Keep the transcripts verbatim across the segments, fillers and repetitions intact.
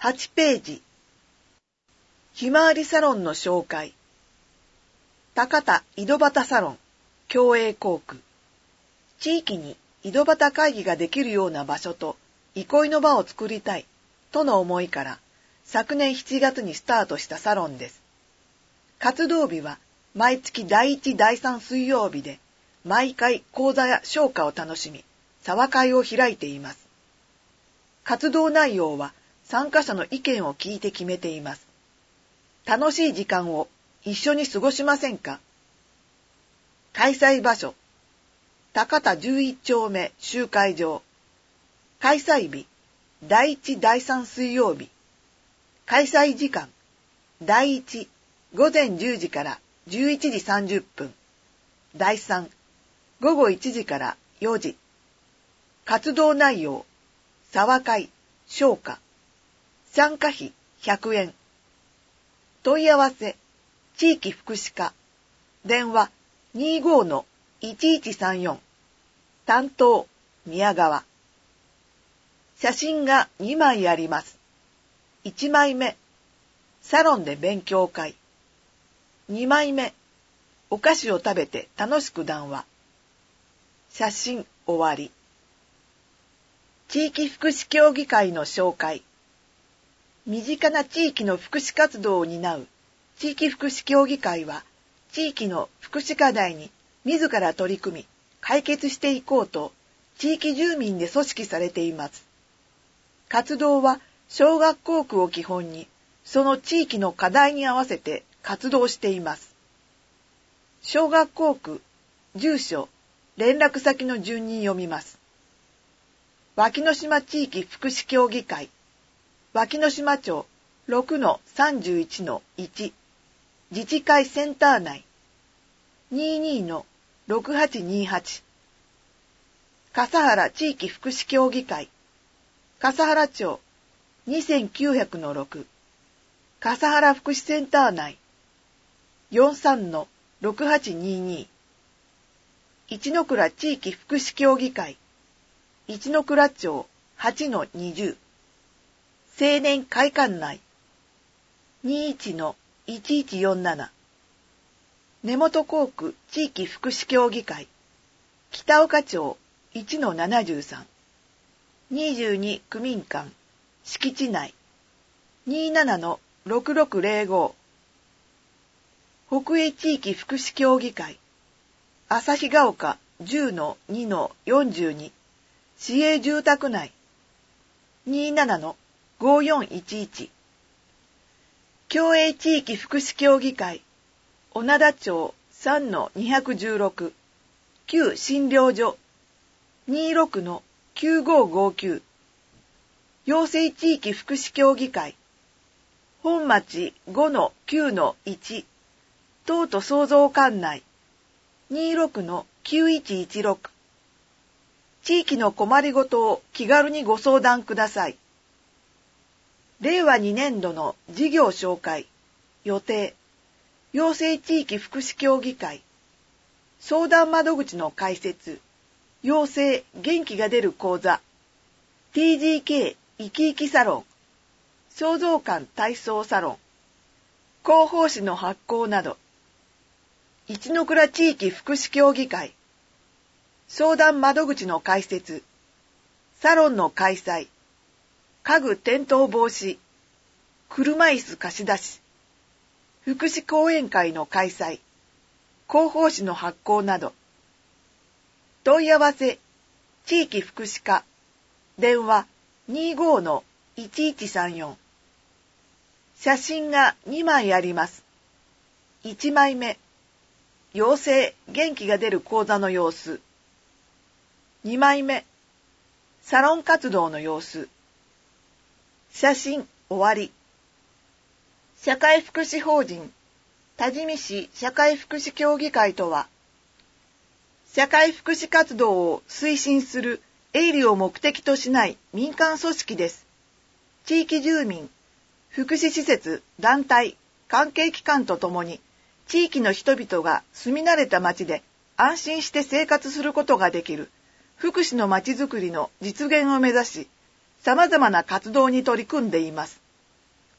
はちページ。ひまわりサロンの紹介。高田井戸端サロン、共栄校区。地域に井戸端会議ができるような場所と憩いの場を作りたいとの思いから昨年しちがつにスタートしたサロンです。活動日は毎月だいいち、だいさん水曜日で毎回講座や唱歌を楽しみ、茶話会を開いています。活動内容は参加者の意見を聞いて決めています。楽しい時間を一緒に過ごしませんか？開催場所、高田じゅういち丁目集会場。開催日、だいいち、だいさん水曜日。開催時間、だいいち、午前じゅうじからじゅういちじさんじゅっぷん。だいさん、午後いちじからよじ。活動内容、茶話会、唱歌。参加費ひゃくえん。問い合わせ、地域福祉課。電話 にじゅうごのいちいちさんよん。担当、宮川。写真がにまいあります。いちまいめ、サロンで勉強会。にまいめ、お菓子を食べて楽しく談話。写真終わり。地域福祉協議会の紹介。身近な地域の福祉活動を担う地域福祉協議会は、地域の福祉課題に自ら取り組み、解決していこうと、地域住民で組織されています。活動は小学校区を基本に、その地域の課題に合わせて活動しています。小学校区、住所、連絡先の順に読みます。脇の島地域福祉協議会、脇の島町 ろくのさんじゅういちのいち、自治会センター内 にじゅうにのろくはちにはち、笠原地域福祉協議会、笠原町 にせんきゅうひゃくのろく、笠原福祉センター内 よんじゅうさんのろくはちにに、一ノ倉地域福祉協議会、一ノ倉町 はちのにじゅう、青年会館内 にじゅういちのいちいちよんなな、根本校区地域福祉協議会、北岡町 いちのななじゅうさん、にじゅうに区民館、敷地内 にじゅうななのろくろくぜろご、北営地域福祉協議会、旭ヶ丘 じゅうのにのよんじゅうに、市営住宅内 にじゅうななのごよんいちいち、共栄地域福祉協議会、小灘町 さんのにひゃくじゅうろく、旧診療所 にじゅうろくのきゅうごごきゅう、養成地域福祉協議会、本町 ごのきゅうのいち、東都創造館内 にじゅうろくのきゅういちいちろく、地域の困りごとを気軽にご相談ください。れいわにねんどの事業紹介、予定、養成地域福祉協議会、相談窓口の開設、養成元気が出る講座、ティージーケー 生き生きサロン、創造館体操サロン、広報誌の発行など、一ノ倉地域福祉協議会、相談窓口の開設、サロンの開催、家具転倒防止、車椅子貸し出し、福祉講演会の開催、広報誌の発行など、問い合わせ、地域福祉課、電話 にじゅうごのいちいちさんよん。写真がにまいあります。いちまいめ、養成元気が出る講座の様子。にまいめ、サロン活動の様子。写真終わり。社会福祉法人多治見市社会福祉協議会とは、社会福祉活動を推進する営利を目的としない民間組織です。地域住民、福祉施設、団体、関係機関とともに、地域の人々が住み慣れた町で安心して生活することができる福祉の町づくりの実現を目指し、様々な活動に取り組んでいます。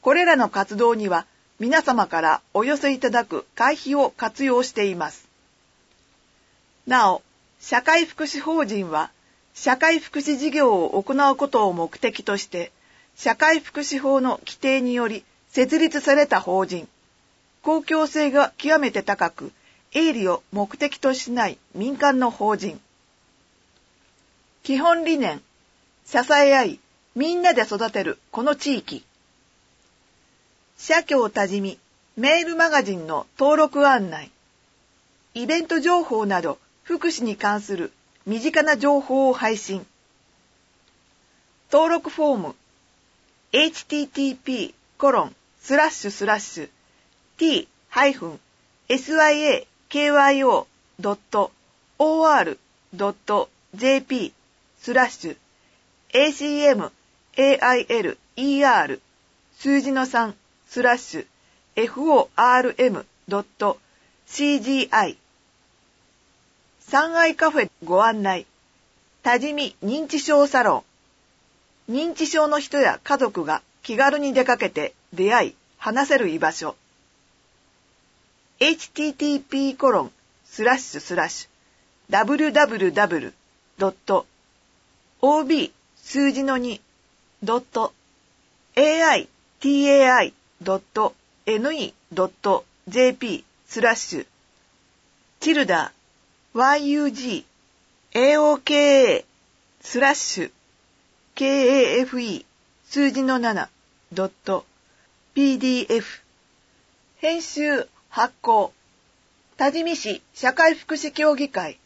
これらの活動には皆様からお寄せいただく会費を活用しています。なお、社会福祉法人は社会福祉事業を行うことを目的として、社会福祉法の規定により設立された法人、公共性が極めて高く、営利を目的としない民間の法人。基本理念、支え合い、みんなで育てるこの地域。社協多治見メールマガジンの登録案内。イベント情報など福祉に関する身近な情報を配信。登録フォーム エイチティーティーピーコロンスラッシュスラッシュ ティーハイフンエスワイエーケーワイオードットオーアールドットジェーピー スラッシュ エーシーエムエーアイエルイーアール 数字のさんスラッシュ エフオーアールエムドットシージーアイ 三愛カフェご案内。多治見認知症サロン。認知症の人や家族が気軽に出かけて出会い話せる居場所。エイチティーティーピーコロンスラッシュスラッシュダブリュダブリュダブリュドットオービー数字のにドットエーアイティーエーアイドットエヌイードットジェーピー スラッシュチルダー ワイユージー エーオーケーエー スラッシュ ケーエーエフイー 数字のななドット ピーディーエフ 編集発行多治見市社会福祉協議会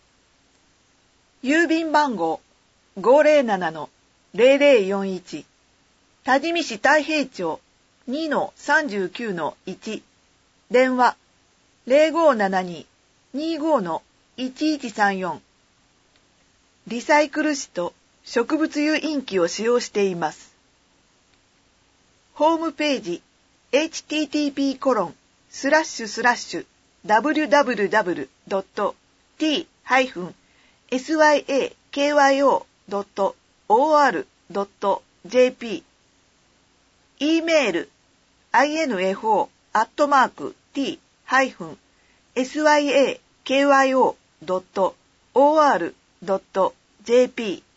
郵便番号 ごーぜろななのゼロゼロよんいち 多治見市太平町 にのさんじゅうきゅうのいち 電話 ゼロごーななに にーごーのいちいちさんよん リサイクル紙と植物油インキを使用しています。ホームページ エイチティーティーピーコロンスラッシュスラッシュダブリュダブリュダブリュドットティーハイフンエスワイエーケーワイオードットオーアールドットジェーピー E メール アイエヌエフオー アットマーク ティーハイフンエスワイエーケーワイオードットオーアールドットジェーピー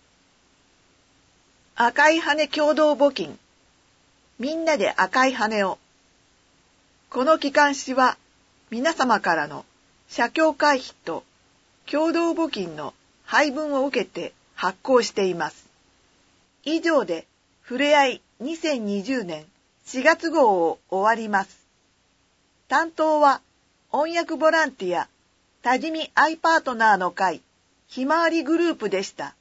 赤い羽共同募金みんなで赤い羽を。この機関誌は皆様からの社協会費と共同募金の配分を受けて発行しています。以上でふれあいにせんにじゅうねんしがつ号を終わります。担当は音訳ボランティア多治見アイパートナーの会ひまわりグループでした。